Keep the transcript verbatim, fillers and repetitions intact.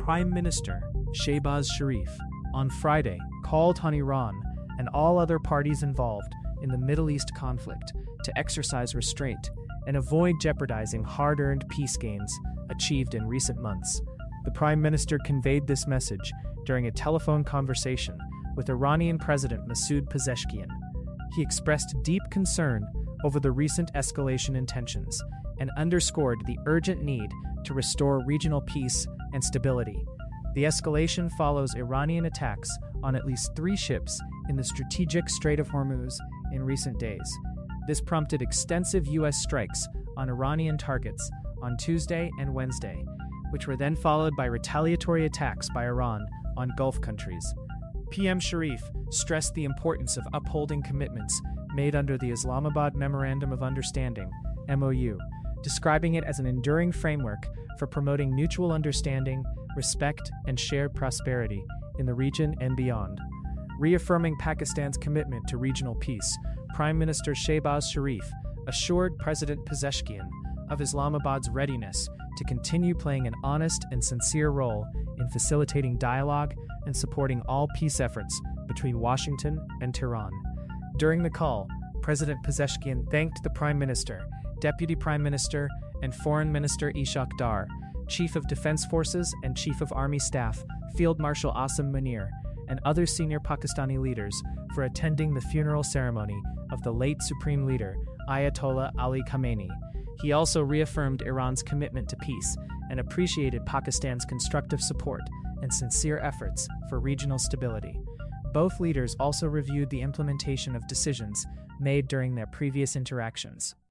Prime Minister Shehbaz Sharif on Friday called on Iran and all other parties involved in the Middle East conflict to exercise restraint and avoid jeopardizing hard-earned peace gains achieved in recent months. The Prime Minister conveyed this message during a telephone conversation with Iranian President Masoud Pezeshkian. He expressed deep concern over the recent escalation in tensions and underscored the urgent need to restore regional peace and stability. The escalation follows Iranian attacks on at least three ships in the strategic Strait of Hormuz in recent days. This prompted extensive U S strikes on Iranian targets on Tuesday and Wednesday, which were then followed by retaliatory attacks by Iran on Gulf countries. P M Sharif stressed the importance of upholding commitments made under the Islamabad Memorandum of Understanding, M O U, describing it as an enduring framework for promoting mutual understanding, respect, and shared prosperity in the region and beyond. Reaffirming Pakistan's commitment to regional peace, Prime Minister Shehbaz Sharif assured President Pezeshkian of Islamabad's readiness to continue playing an honest and sincere role in facilitating dialogue and supporting all peace efforts between Washington and Tehran. During the call, President Pezeshkian thanked the Prime Minister, Deputy Prime Minister, and Foreign Minister Ishaq Dar, Chief of Defense Forces and Chief of Army Staff Field Marshal Asim Munir, and other senior Pakistani leaders for attending the funeral ceremony of the late Supreme Leader, Ayatollah Ali Khamenei. He also reaffirmed Iran's commitment to peace and appreciated Pakistan's constructive support and sincere efforts for regional stability. Both leaders also reviewed the implementation of decisions made during their previous interactions.